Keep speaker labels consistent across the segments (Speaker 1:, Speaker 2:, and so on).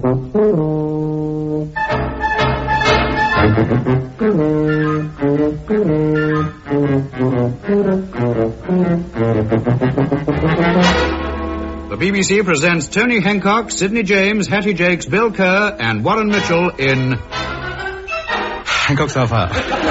Speaker 1: The BBC presents Tony Hancock, Sidney James, Hattie Jakes, Bill Kerr, and Warren Mitchell in Hancock's Half-Hour.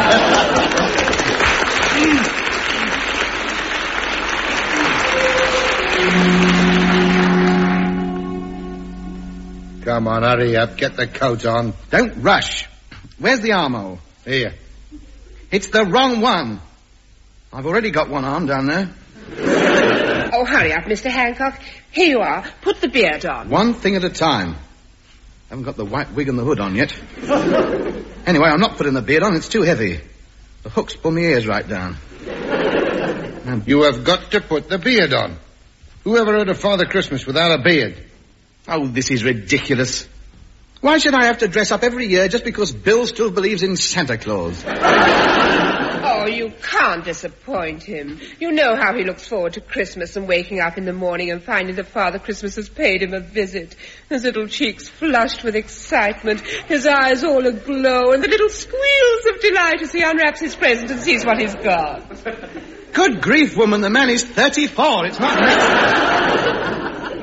Speaker 2: Come on, hurry up. Get the coat on.
Speaker 3: Don't rush. Where's the armhole?
Speaker 2: Here.
Speaker 3: It's the wrong one. I've already got one arm down there.
Speaker 4: Oh, hurry up, Mr. Hancock. Here you are. Put the beard on.
Speaker 3: One thing at a time. Haven't got the white wig and the hood on yet. Anyway, I'm not putting the beard on. It's too heavy. The hooks pull my ears right down.
Speaker 2: You have got to put the beard on. Who ever heard of Father Christmas without a beard?
Speaker 3: Oh, this is ridiculous. Why should I have to dress up every year just because Bill still believes in Santa Claus?
Speaker 4: Oh, you can't disappoint him. You know how he looks forward to Christmas and waking up in the morning and finding that Father Christmas has paid him a visit. His little cheeks flushed with excitement, his eyes all aglow, and the little squeals of delight as he unwraps his present and sees what he's got.
Speaker 3: Good grief, woman, the man is 34. It's not me.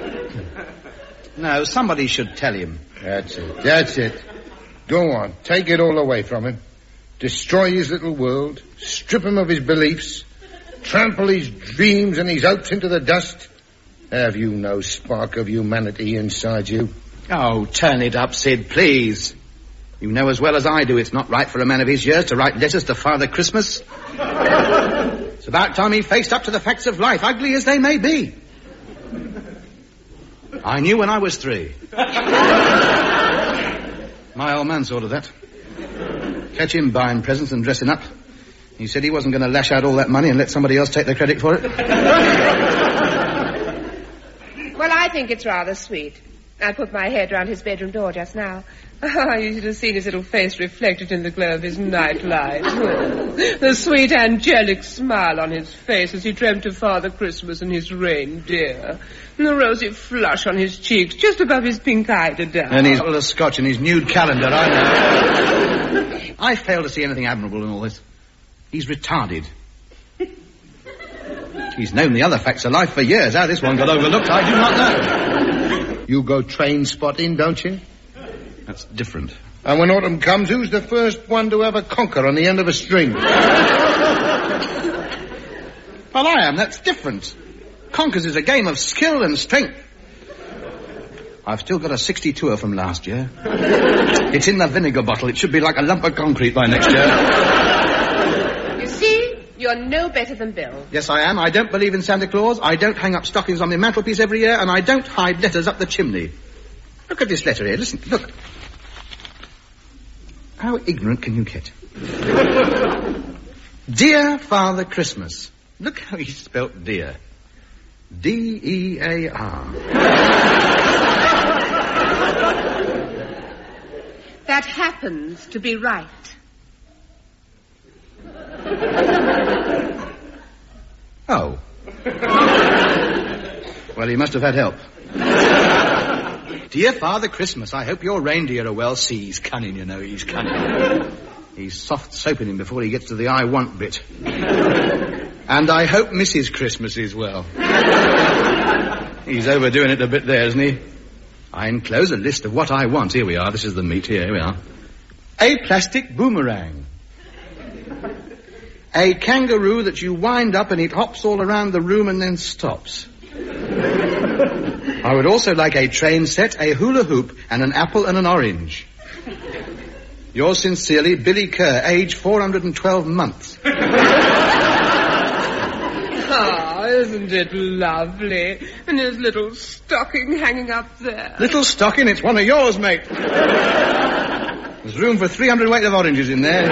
Speaker 3: No, somebody should tell him.
Speaker 2: That's it. Go on. Take it all away from him. Destroy his little world. Strip him of his beliefs. Trample his dreams and his hopes into the dust. Have you no spark of humanity inside you?
Speaker 3: Oh, turn it up, Sid, please. You know as well as I do it's not right for a man of his years to write letters to Father Christmas. It's about time he faced up to the facts of life, ugly as they may be. I knew when I was 3. My old man saw to that. Catch him buying presents and dressing up. He said he wasn't going to lash out all that money and let somebody else take the credit for it.
Speaker 4: Well, I think it's rather sweet. I put my head round his bedroom door just now. Oh, you should have seen his little face reflected in the glow of his night light. Oh, the sweet angelic smile on his face as he dreamt of Father Christmas and his reindeer. And the rosy flush on his cheeks just above his pink eiderdown.
Speaker 3: And his bottle of scotch and his nude calendar, I know. I fail to see anything admirable in all this. He's retarded. He's known the other facts of life for years. How this one got overlooked, I do not know.
Speaker 2: You go train spotting, don't you?
Speaker 3: That's different.
Speaker 2: And when autumn comes, who's the first one to have a conker on the end of a string?
Speaker 3: Well, I am. That's different. Conkers is a game of skill and strength. I've still got a 62er from last year. It's in the vinegar bottle. It should be like a lump of concrete by next year.
Speaker 4: You see, you're no better than Bill.
Speaker 3: Yes, I am. I don't believe in Santa Claus. I don't hang up stockings on my mantelpiece every year, and I don't hide letters up the chimney. Look at this letter here. Listen, look. How ignorant can you get? Dear Father Christmas. Look how he spelt dear. D-E-A-R.
Speaker 4: That happens to be right.
Speaker 3: Oh. Well, he must have had help. Dear Father Christmas, I hope your reindeer are well. See, he's cunning, you know, he's cunning. He's soft soaping him before he gets to the I want bit. And I hope Mrs. Christmas is well. He's overdoing it a bit there, isn't he? I enclose a list of what I want. Here we are. This is the meat. Here we are. A plastic boomerang. A kangaroo that you wind up and it hops all around the room and then stops. I would also like a train set, a hula hoop, and an apple and an orange. Yours sincerely, Billy Kerr, age 412 months.
Speaker 4: Oh, isn't it lovely? And his little stocking hanging up there.
Speaker 3: Little stocking? It's one of yours, mate. There's room for 300 weight of oranges in there.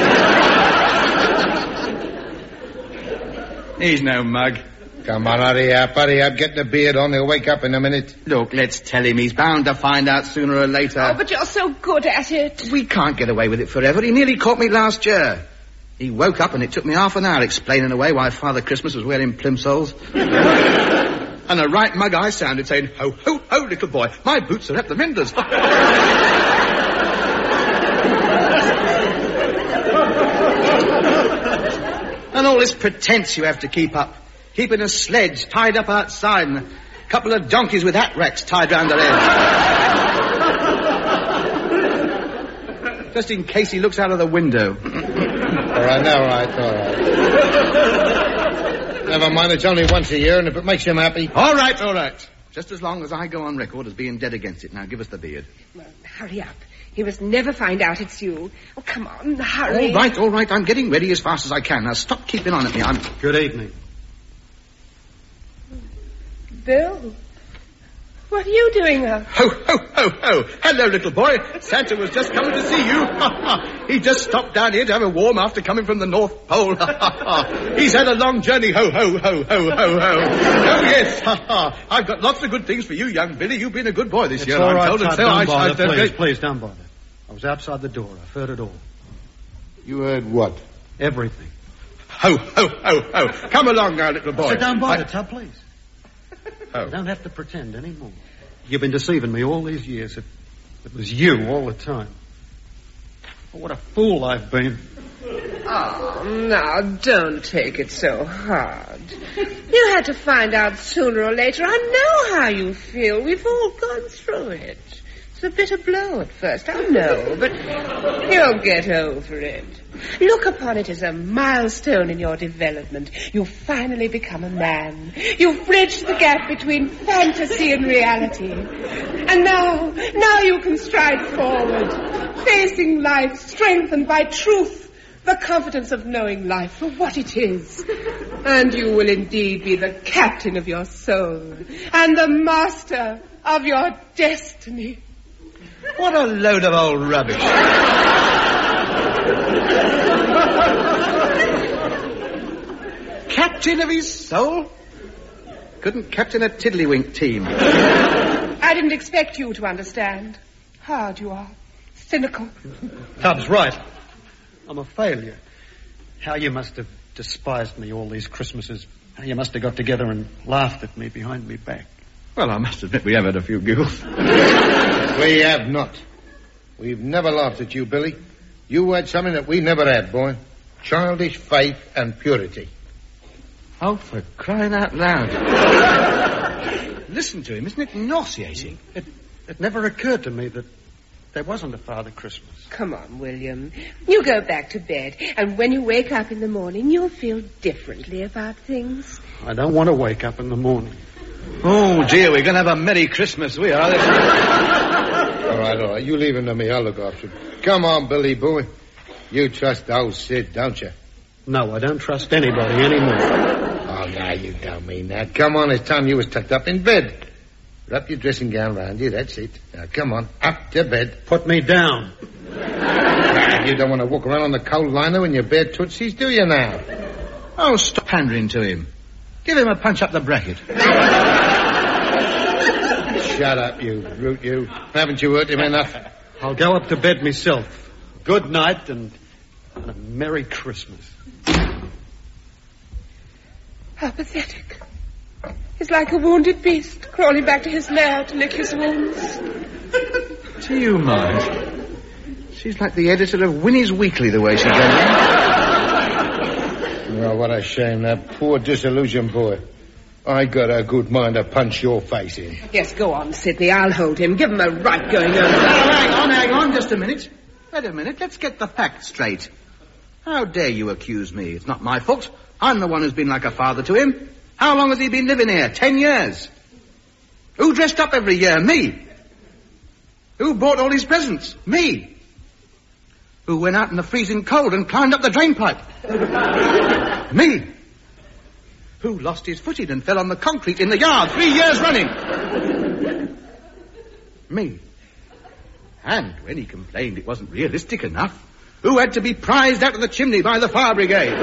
Speaker 3: He's no mug.
Speaker 2: Come on, hurry up. Get the beard on. He'll wake up in a minute.
Speaker 3: Look, let's tell him. He's bound to find out sooner or later.
Speaker 4: Oh, but you're so good at it.
Speaker 3: We can't get away with it forever. He nearly caught me last year. He woke up and it took me half an hour explaining away why Father Christmas was wearing plimsolls. And a right mug I sounded saying, ho, ho, ho. ho, little boy. My boots are at the menders. And all this pretense you have to keep up. Keeping a sledge tied up outside and a couple of donkeys with hat racks tied round their heads. Just in case he looks out of the window.
Speaker 2: All right. Never mind, it's only once a year, and if it makes him happy...
Speaker 3: All right. Just as long as I go on record as being dead against it. Now, give us the beard.
Speaker 4: Well, hurry up. He must never find out it's you. Oh, come on, hurry.
Speaker 3: All right. I'm getting ready as fast as I can. Now, stop keeping on at me.
Speaker 5: Good evening.
Speaker 4: Bill, what are you doing up?
Speaker 3: Ho, ho, ho, ho. Hello, little boy. Santa was just coming to see you. He just stopped down here to have a warm after coming from the North Pole. He's had a long journey. Ho, ho, ho, ho, ho, ho. Oh, yes. I've got lots of good things for you, young Billy. You've been a good boy this year.
Speaker 5: All right,
Speaker 3: I'm told,
Speaker 5: don't bother. Please, don't bother. I was outside the door. I've heard it all.
Speaker 2: You heard what?
Speaker 5: Everything.
Speaker 3: Ho, ho, ho, ho. Come along now, little boy.
Speaker 5: Sit down by the tub, please. You don't have to pretend anymore. You've been deceiving me all these years. It was you all the time. Oh, what a fool I've been.
Speaker 4: Oh, now, don't take it so hard. You had to find out sooner or later. I know how you feel. We've all gone through it. It's a bitter blow at first, I know, but you'll get over it. Look upon it as a milestone in your development. You've finally become a man. You've bridged the gap between fantasy and reality. And now you can stride forward, facing life strengthened by truth, the confidence of knowing life for what it is. And you will indeed be the captain of your soul and the master of your destiny.
Speaker 3: What a load of old rubbish. Captain of his soul? Couldn't captain a tiddlywink team.
Speaker 4: I didn't expect you to understand. Hard you are. Cynical.
Speaker 5: Tubbs right. I'm a failure. How you must have despised me all these Christmases. How you must have got together and laughed at me behind me back.
Speaker 3: Well, I must admit we have had a few giggles.
Speaker 2: We have not. We've never laughed at you, Billy. You had something that we never had, boy. Childish faith and purity.
Speaker 3: Oh, for crying out loud. Listen to him, isn't it nauseating?
Speaker 5: It never occurred to me that there wasn't a Father Christmas.
Speaker 4: Come on, William. You go back to bed, and when you wake up in the morning, you'll feel differently about things.
Speaker 5: I don't want to wake up in the morning.
Speaker 3: Oh, dear, we're going to have a Merry Christmas, we are.
Speaker 2: All right. You leave him to me. I'll look after him. Come on, Billy boy. You trust old Sid, don't you?
Speaker 5: No, I don't trust anybody anymore.
Speaker 2: Oh, no, you don't mean that. Come on, it's time you was tucked up in bed. Wrap your dressing gown round you, that's it. Now, come on, up to bed.
Speaker 5: Put me down.
Speaker 2: You don't want to walk around on the coal liner in your bare tootsies, do you now?
Speaker 3: Oh, stop pandering to him. Give him a punch up the bracket.
Speaker 2: Shut up, you brute, you. Haven't you hurt him enough?
Speaker 5: I'll go up to bed myself. Good night and a Merry Christmas.
Speaker 4: How pathetic. He's like a wounded beast crawling back to his lair to lick his wounds.
Speaker 3: Do you mind? She's like the editor of Winnie's Weekly, the way she goes.
Speaker 2: Oh, what a shame, that poor disillusioned boy. I got a good mind to punch your face in.
Speaker 4: Yes, go on, Sidney. I'll hold him. Give him a right going over.
Speaker 3: Hang on, just a minute. Wait a minute, let's get the facts straight. How dare you accuse me? It's not my fault. I'm the one who's been like a father to him. How long has he been living here? 10 years. Who dressed up every year? Me. Who bought all his presents? Me. Who went out in the freezing cold and climbed up the drain pipe? Me. Who lost his footing and fell on the concrete in the yard 3 years running? Me. And when he complained it wasn't realistic enough, who had to be prized out of the chimney by the fire brigade?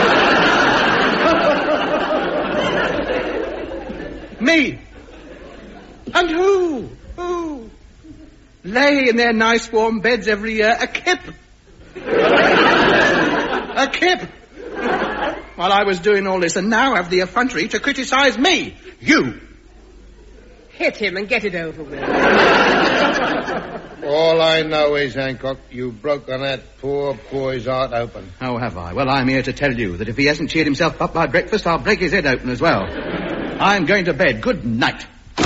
Speaker 3: Me. And who lay in their nice warm beds every year a kip? A kip. While I was doing all this, and now have the effrontery to criticize me. You.
Speaker 4: hit him and get it over with.
Speaker 2: All I know is, Hancock, you've broken that poor boy's heart open.
Speaker 3: Oh, have I? Well, I'm here to tell you that if he hasn't cheered himself up by breakfast, I'll break his head open as well. I'm going to bed. Good night.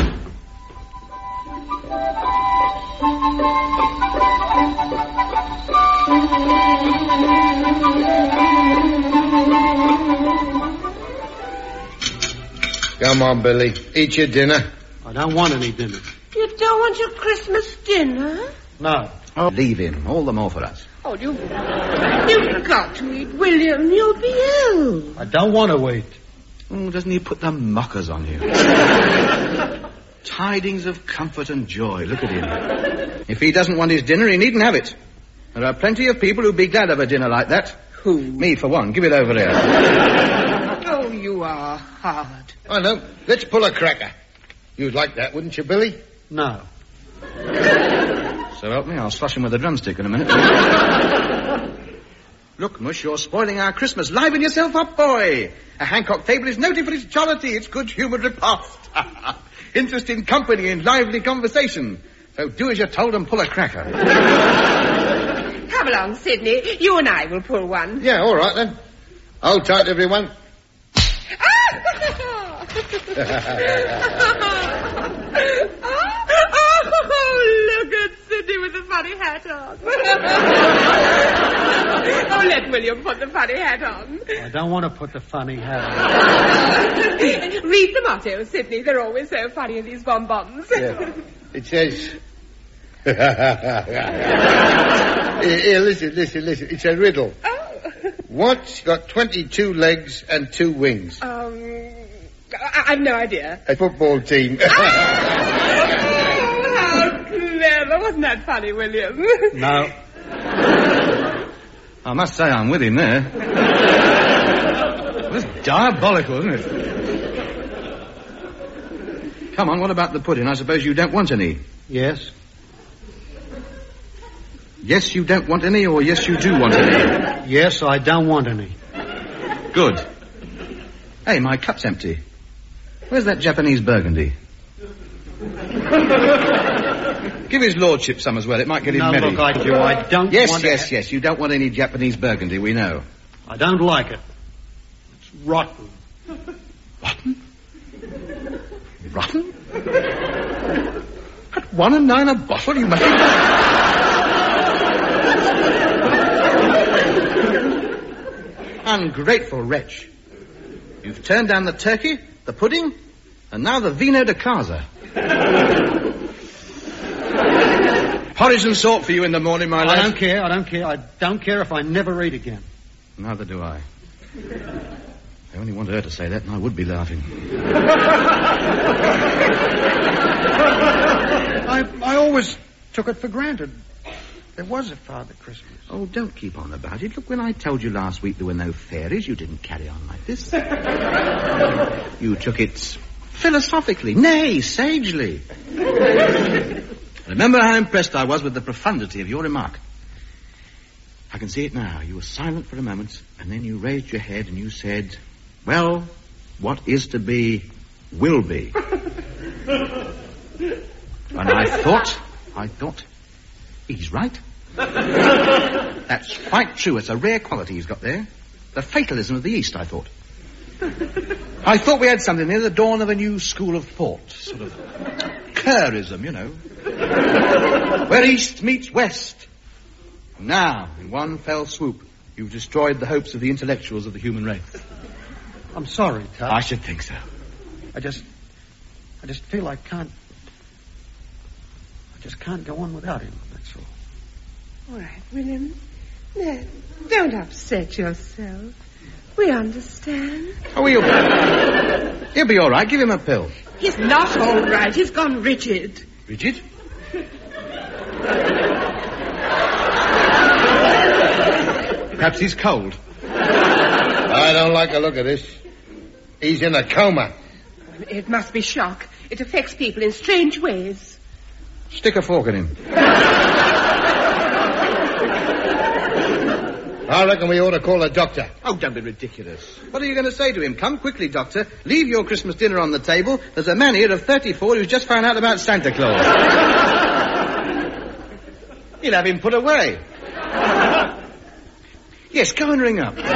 Speaker 2: Come on, Billy. Eat your dinner.
Speaker 5: I don't want any dinner.
Speaker 4: You don't want your Christmas dinner?
Speaker 5: No.
Speaker 3: Oh, leave him. All the more for us.
Speaker 4: Oh, you've got to eat, William. You'll be ill.
Speaker 5: I don't want to eat.
Speaker 3: Oh, doesn't he put the mockers on you? Tidings of comfort and joy. Look at him. If he doesn't want his dinner, he needn't have it. There are plenty of people who'd be glad of a dinner like that.
Speaker 4: Who?
Speaker 3: Me, for one. Give it over there.
Speaker 4: Oh, you are hard.
Speaker 2: I know. Let's pull a cracker. You'd like that, wouldn't you, Billy?
Speaker 5: No.
Speaker 3: So help me, I'll slush him with a drumstick in a minute. Look, Mush, you're spoiling our Christmas. Liven yourself up, boy. A Hancock table is noted for its jollity, its good-humoured repast. Interesting company and lively conversation. So do as you're told and pull a cracker.
Speaker 4: Come along, Sidney. You and I will pull one.
Speaker 2: Yeah, all right, then. Hold tight, everyone.
Speaker 4: Oh, look at Sidney with the funny hat on. Oh, let William put the funny hat on.
Speaker 5: I don't want to put the funny hat on.
Speaker 4: Read the motto, Sidney. They're always so funny in these bonbons.
Speaker 2: Yeah. It says... Here, listen. It's a riddle.
Speaker 4: Oh.
Speaker 2: What's got 22 legs and 2 wings?
Speaker 4: I've no idea.
Speaker 2: A football team.
Speaker 4: Oh, how clever. Wasn't that funny, William?
Speaker 5: No.
Speaker 3: I must say I'm with him there. That's diabolical, isn't it? Come on, what about the pudding? I suppose you don't want any.
Speaker 5: Yes.
Speaker 3: Yes, you don't want any, or yes, you do want any?
Speaker 5: Yes, I don't want any.
Speaker 3: Good. Hey, my cup's empty. Where's that Japanese burgundy? Give his lordship some as well. It might get him merry.
Speaker 5: Look, I don't want
Speaker 3: Yes. You don't want any Japanese burgundy, we know.
Speaker 5: I don't like it. It's rotten.
Speaker 3: Rotten? Rotten? At $1.09 a bottle, you must... Ungrateful wretch. You've turned down the turkey, the pudding, and now the vino de casa. Porridge and salt for you in the morning, my lad.
Speaker 5: I don't care. I don't care if I never eat again.
Speaker 3: Neither do I. I only want her to say that, and I would be laughing.
Speaker 5: I always took it for granted. There was a Father Christmas.
Speaker 3: Oh, don't keep on about it. Look, when I told you last week there were no fairies, you didn't carry on like this. You took it philosophically, nay, sagely. Remember how impressed I was with the profundity of your remark. I can see it now. You were silent for a moment, and then you raised your head and you said, well, what is to be, will be. And I thought, he's right. That's quite true. It's a rare quality he's got there. The fatalism of the East, I thought. I thought we had something near the dawn of a new school of thought. Sort of Kerrism, you know. Where East meets West. Now, in one fell swoop, you've destroyed the hopes of the intellectuals of the human race.
Speaker 5: I'm sorry, Tut.
Speaker 3: I should think so.
Speaker 5: I just feel I can't go on without him, that's all.
Speaker 4: All right, William. No, don't upset yourself. We understand.
Speaker 3: Oh, he'll be all right. Give him a pill.
Speaker 4: He's not all right. He's gone rigid.
Speaker 3: Rigid? Perhaps he's cold.
Speaker 2: I don't like the look of this. He's in a coma.
Speaker 4: It must be shock. It affects people in strange ways.
Speaker 3: Stick a fork in him.
Speaker 2: I reckon we ought to call a doctor.
Speaker 3: Oh, don't be ridiculous. What are you going to say to him? Come quickly, Doctor. Leave your Christmas dinner on the table. There's a man here of 34 who's just found out about Santa Claus. You'll have him put away. Yes, go and ring up.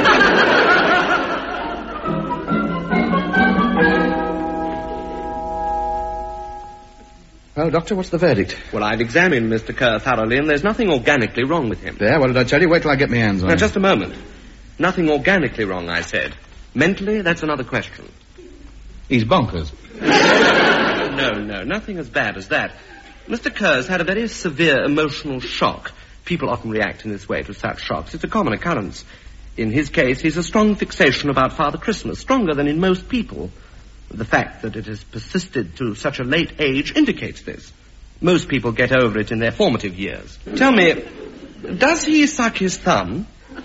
Speaker 3: Well, Doctor, what's the verdict?
Speaker 6: Well, I've examined Mr. Kerr thoroughly, and there's nothing organically wrong with him.
Speaker 3: There, what did I tell you? Wait till I get my hands on
Speaker 6: Now,
Speaker 3: him.
Speaker 6: just a moment. Nothing organically wrong, I said. Mentally, that's another question.
Speaker 3: He's bonkers.
Speaker 6: No, nothing as bad as that. Mr. Kerr's had a very severe emotional shock. People often react in this way to such shocks. It's a common occurrence. In his case, he's a strong fixation about Father Christmas, stronger than in most people. The fact that it has persisted to such a late age indicates this. Most people get over it in their formative years. Tell me, does he suck his thumb?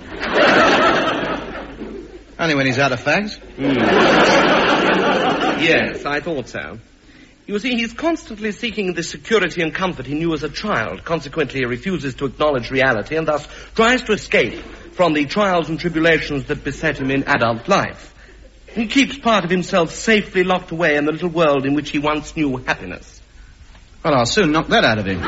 Speaker 3: Only when he's out of fags.
Speaker 6: Yes, I thought so. You see, he's constantly seeking the security and comfort he knew as a child. Consequently, he refuses to acknowledge reality and thus tries to escape from the trials and tribulations that beset him in adult life. He keeps part of himself safely locked away in the little world in which he once knew happiness.
Speaker 3: Well, I'll soon knock that out of him.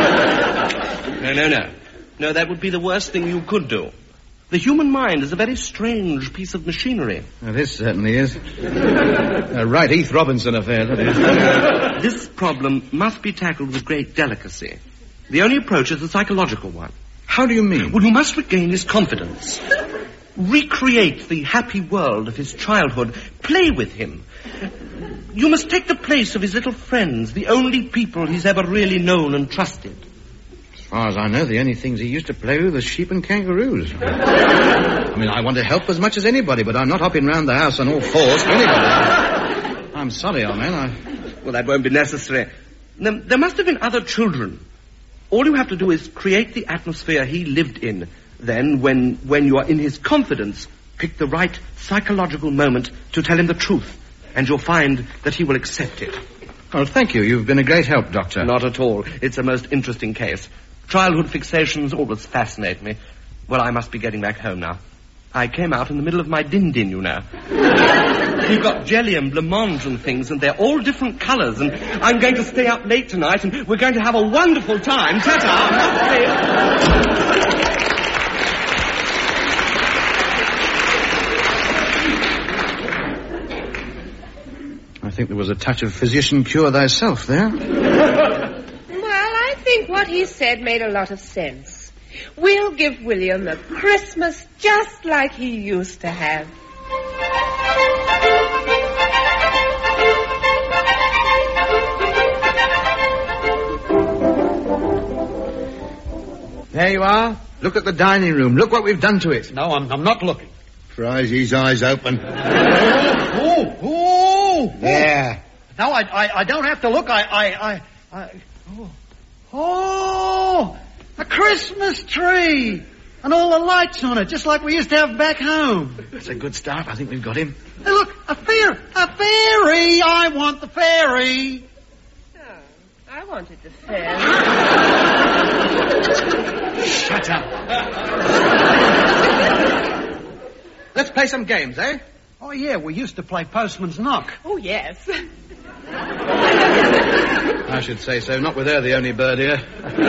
Speaker 6: No. No, that would be the worst thing you could do. The human mind is a very strange piece of machinery.
Speaker 3: Well, this certainly is. A right Heath Robinson affair, that is.
Speaker 6: This problem must be tackled with great delicacy. The only approach is the psychological one.
Speaker 3: How do you mean?
Speaker 6: Well, you must regain his confidence. Recreate the happy world of his childhood. Play with him. You must take the place of his little friends, the only people he's ever really known and trusted.
Speaker 3: As far as I know, the only things he used to play with were sheep and kangaroos. I mean, I want to help as much as anybody, but I'm not hopping round the house on all fours for anybody. I'm sorry, old man.
Speaker 6: Well, that won't be necessary. There must have been other children. All you have to do is create the atmosphere he lived in. Then, when you are in his confidence, pick the right psychological moment to tell him the truth, and you'll find that he will accept it.
Speaker 3: Oh, thank you. You've been a great help, Doctor.
Speaker 6: Not at all. It's a most interesting case. Childhood fixations always fascinate me. Well, I must be getting back home now. I came out in the middle of my din-din, you know. You've got jelly and blancmange and things, and they're all different colours, and I'm going to stay up late tonight, and we're going to have a wonderful time. Ta-ta!
Speaker 3: I think there was a touch of physician cure thyself there.
Speaker 4: Well, I think what he said made a lot of sense. We'll give William a Christmas just like he used to have.
Speaker 3: There you are. Look at the dining room. Look what we've done to it.
Speaker 5: No, I'm not looking.
Speaker 2: Tries his eyes open.
Speaker 5: Oh!
Speaker 2: There.
Speaker 5: No, I don't have to look. Oh! A Christmas tree! And all the lights on it, just like we used to have back home.
Speaker 3: That's a good start. I think we've got him.
Speaker 5: Hey, look, a fairy! I want the fairy!
Speaker 4: Oh, I wanted the fairy.
Speaker 3: Shut up. Let's play some games, eh?
Speaker 5: Oh, yeah, we used to play Postman's Knock.
Speaker 4: Oh, yes.
Speaker 3: I should say so. Not with her, the only bird here.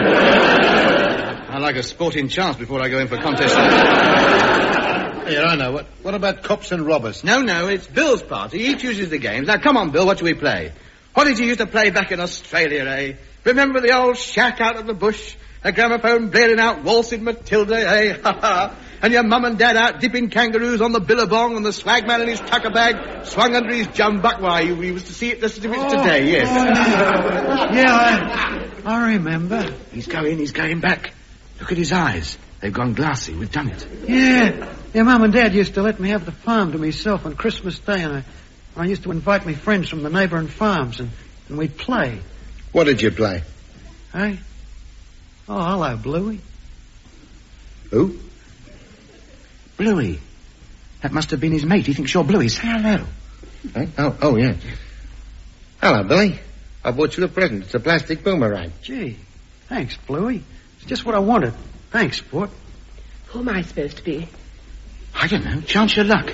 Speaker 3: I like a sporting chance before I go in for contests.
Speaker 2: Here, I know. What about cops and robbers?
Speaker 3: No, it's Bill's party. He chooses the games. Now, come on, Bill, what do we play? What did you used to play back in Australia, eh? Remember the old shack out of the bush? The gramophone blaring out Waltzing Matilda, eh? Ha ha. And your mum and dad out dipping kangaroos on the billabong, and the swagman in his tucker bag swung under his jumbuck. Why, you used to see it just as if it's today, yes.
Speaker 5: Yeah, I remember.
Speaker 3: He's going back. Look at his eyes. They've gone glassy. We've done it.
Speaker 5: Yeah, Mum and Dad used to let me have the farm to myself on Christmas Day, and I used to invite me friends from the neighbouring farms, and we'd play.
Speaker 2: What did you play?
Speaker 5: Hey? Oh, hello, Bluey.
Speaker 2: Who?
Speaker 3: Bluey. That must have been his mate. He thinks you're Bluey. Say hello.
Speaker 2: Hey? Oh, yeah. Hello, Billy. I bought you a present. It's a plastic boomerang.
Speaker 5: Gee, thanks, Bluey. It's just what I wanted. Thanks, Sport.
Speaker 4: Who am I supposed to be?
Speaker 3: I don't know. Chance your luck.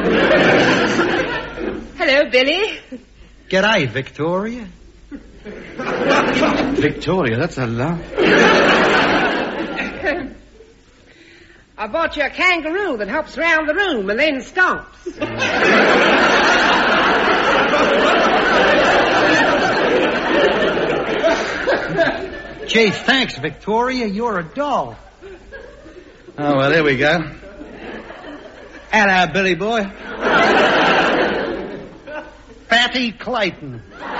Speaker 4: Hello, Billy.
Speaker 5: G'day, Victoria.
Speaker 3: Victoria, that's a laugh.
Speaker 4: I bought you a kangaroo that hops around the room and then stomps.
Speaker 5: Gee, thanks, Victoria. You're a doll.
Speaker 3: Oh, well, there we go. Hello, Billy boy.
Speaker 5: Fatty Clayton.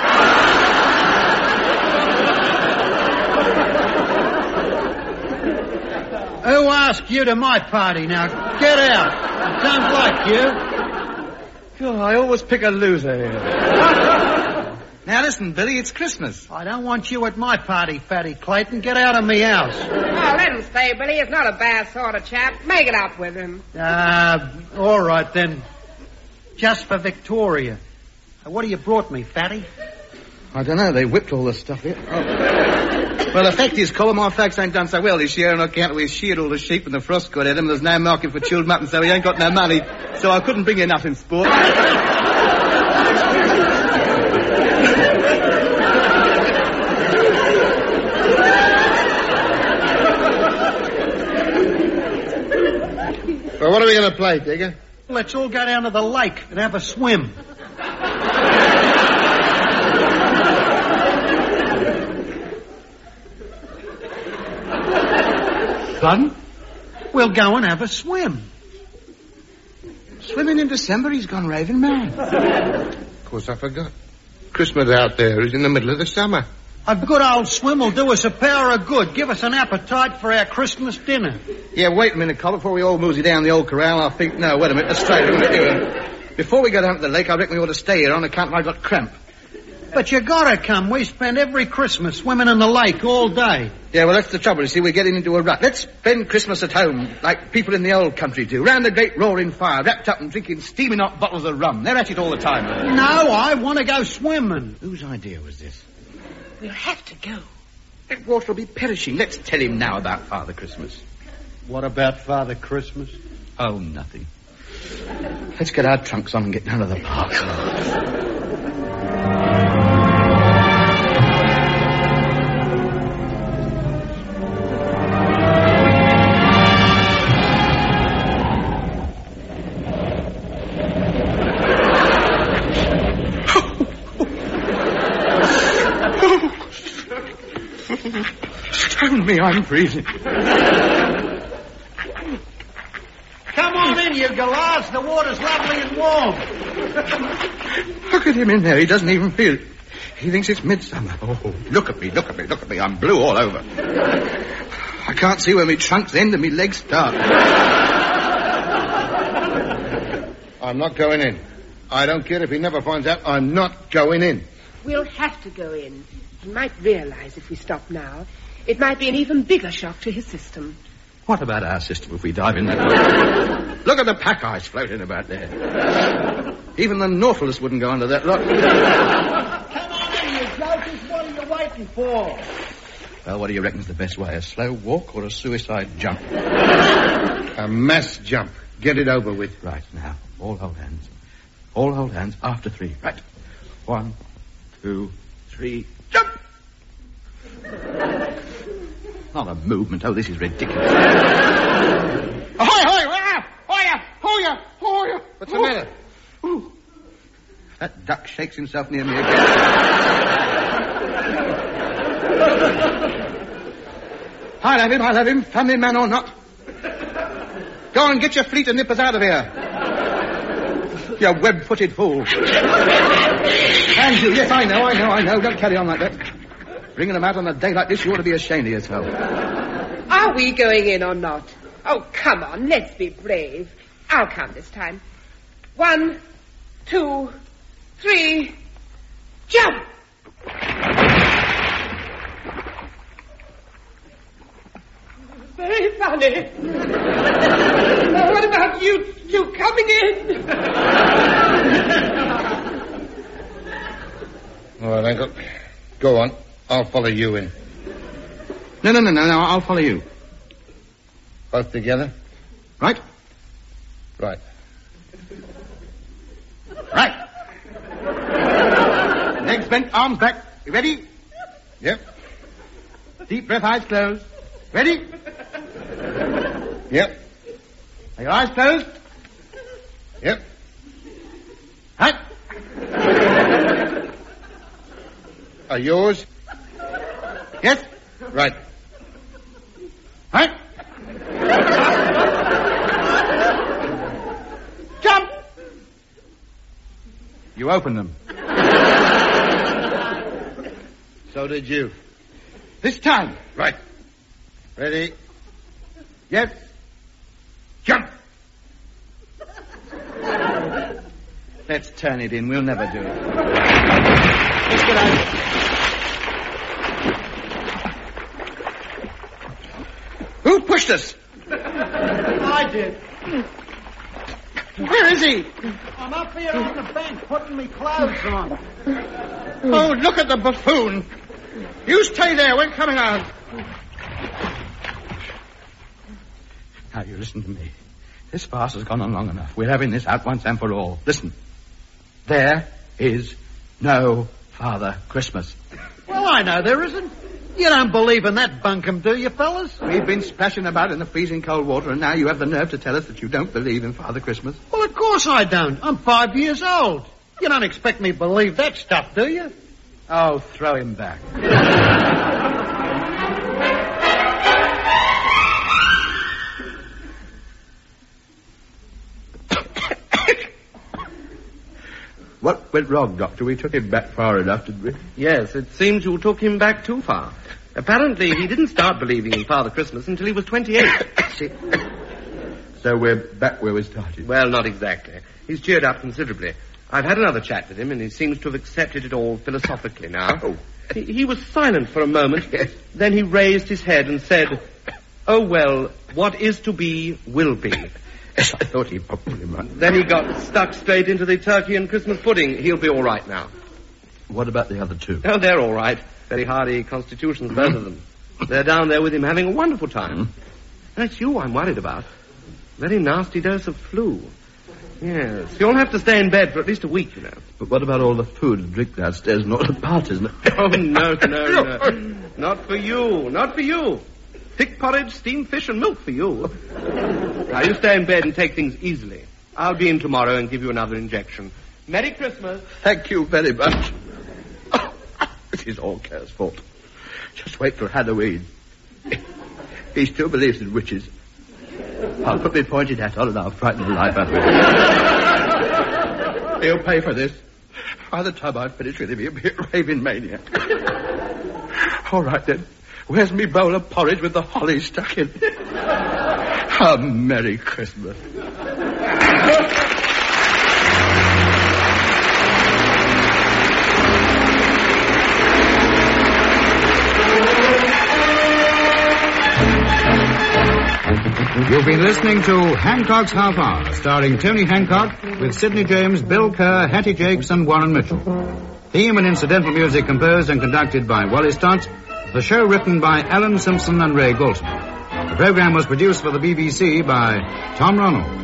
Speaker 5: Who asked you to my party now? Get out. I don't like you.
Speaker 3: God, I always pick a loser here. Now listen, Billy, it's Christmas.
Speaker 5: I don't want you at my party, Fatty Clayton. Get out of me house.
Speaker 4: Oh, let him stay, Billy. He's not a bad sort of chap. Make it up with him.
Speaker 5: All right, then. Just for Victoria. What have you brought me, Fatty?
Speaker 3: I don't know. They whipped all this stuff here. Oh. Well, the fact is, Colin, my folks ain't done so well this year on account we sheared all the sheep and the frost got at him. There's no market for chilled mutton, so he ain't got no money. So I couldn't bring you nothing, sport.
Speaker 2: Well, what are we going to play, Digger?
Speaker 5: Let's all go down to the lake and have a swim.
Speaker 3: Pardon?
Speaker 5: We'll go and have a swim.
Speaker 3: Swimming in December, he's gone raving mad.
Speaker 2: Of course, I forgot. Christmas out there is in the middle of the summer.
Speaker 5: A good old swim will do us a power of good. Give us an appetite for our Christmas dinner.
Speaker 3: Yeah, wait a minute, Colin, before we all mosey down the old corral. I think, no, wait a minute, let's stay. Before we go down to the lake, I reckon we ought to stay here on account of I've got cramp.
Speaker 5: But you gotta come. We spend every Christmas swimming in the lake all day.
Speaker 3: Yeah, well, that's the trouble. You see, we're getting into a rut. Let's spend Christmas at home, like people in the old country do, round the great roaring fire, wrapped up and drinking steaming hot bottles of rum. They're at it all the time.
Speaker 5: No, I want to go swimming.
Speaker 3: Whose idea was this?
Speaker 4: We'll have to go.
Speaker 3: That water will be perishing. Let's tell him now about Father Christmas.
Speaker 5: What about Father Christmas?
Speaker 3: Oh, nothing. Let's get our trunks on and get down to the park. Stone me, I'm freezing.
Speaker 5: Come on in, you galahs. The water's lovely and warm.
Speaker 3: Look at him in there. He doesn't even feel it. He thinks it's midsummer. Oh, look at me. I'm blue all over. I can't see where my trunks end and my legs start.
Speaker 2: I'm not going in. I don't care if he never finds out. I'm not going in.
Speaker 4: We'll have to go in. He might realize if we stop now, it might be an even bigger shock to his system.
Speaker 3: What about our system if we dive in that water? Look at the pack ice floating about there. Even the Nautilus wouldn't go under that lot.
Speaker 5: Come on in, you jokers. What are you waiting for?
Speaker 3: Well, what do you reckon's the best way? A slow walk or a suicide jump?
Speaker 2: A mass jump. Get it over with.
Speaker 3: Right, now, all hold hands. All hold hands after 3. Right. 1, 2, 3, jump! Not a movement. Oh, this is ridiculous. Ahoy, hoy! Hoya! What's the matter? Ooh. That duck shakes himself near me again. I'll have him. Family man or not. Go on, get your fleet of nippers out of here. You web-footed fool. And you, yes, I know. Don't carry on like that. Bringing them out on a day like this, you ought to be ashamed of yourself.
Speaker 4: Are we going in or not? Oh, come on, let's be brave. I'll count this time. 1, 2, 3, jump! Very funny. What about you coming in?
Speaker 2: All right, Uncle. Go on. I'll follow you in.
Speaker 3: No, I'll follow you.
Speaker 2: Both together?
Speaker 3: Right?
Speaker 2: Right.
Speaker 3: Right. Legs bent, arms back. You ready?
Speaker 2: Yep.
Speaker 3: Deep breath, eyes closed. Ready?
Speaker 2: Yep.
Speaker 3: Are your eyes closed?
Speaker 2: Yep.
Speaker 3: Right.
Speaker 2: Are yours?
Speaker 3: Yes.
Speaker 2: Right.
Speaker 3: Right. Jump. You open them.
Speaker 2: So did you.
Speaker 3: This time.
Speaker 2: Right. Ready?
Speaker 3: Yes. Jump. Let's turn it in. We'll never do it. Let's get out. Who pushed us?
Speaker 5: I did.
Speaker 3: Where is he?
Speaker 5: I'm up here on the bank putting me clothes on.
Speaker 3: Oh, look at the buffoon. You stay there. We're coming out. Now, you listen to me. This farce has gone on long enough. We're having this out once and for all. Listen. There is no Father Christmas.
Speaker 5: Well, I know there isn't. You don't believe in that bunkum, do you, fellas?
Speaker 3: We've been splashing about in the freezing cold water, and now you have the nerve to tell us that you don't believe in Father Christmas.
Speaker 5: Well, of course I don't. I'm 5 years old. You don't expect me to believe that stuff, do you?
Speaker 3: Oh, throw him back. What went wrong, Doctor? We took him back far enough, didn't we?
Speaker 6: Yes, it seems you took him back too far. Apparently, he didn't start believing in Father Christmas until he was 28.
Speaker 3: So we're back where we started.
Speaker 6: Well, not exactly. He's cheered up considerably. I've had another chat with him, and he seems to have accepted it all philosophically now.
Speaker 3: Oh.
Speaker 6: He was silent for a moment. Yes. Then he raised his head and said, "Oh, well, what is to be, will be."
Speaker 3: Yes, I thought he probably might.
Speaker 6: Then he got stuck straight into the turkey and Christmas pudding. He'll be all right now.
Speaker 3: What about the other two?
Speaker 6: Oh, they're all right. Very hardy constitutions, both of them. They're down there with him having a wonderful time. That's you I'm worried about. Very nasty dose of flu. Yes, you'll have to stay in bed for at least a week, you know.
Speaker 3: But what about all the food and drink downstairs and all the parties?
Speaker 6: Oh, no. Not for you. Not for you. Thick porridge, steamed fish, and milk for you. Now, you stay in bed and take things easily. I'll be in tomorrow and give you another injection. Merry Christmas.
Speaker 3: Thank you very much. Oh, it is all Kerr's fault. Just wait till Halloween. He still believes in witches. I'll put my pointed hat on and I'll frighten the life out of him. He'll pay for this. By the time I've finished with him, he'll be a raving maniac. All right, then. Where's me bowl of porridge with the holly stuck in? A Merry Christmas.
Speaker 1: You've been listening to Hancock's Half Hour, starring Tony Hancock with Sidney James, Bill Kerr, Hattie Jakes, and Warren Mitchell. Theme and incidental music composed and conducted by Wally Stott. The show written by Alan Simpson and Ray Galton. The program was produced for the BBC by Tom Ronald.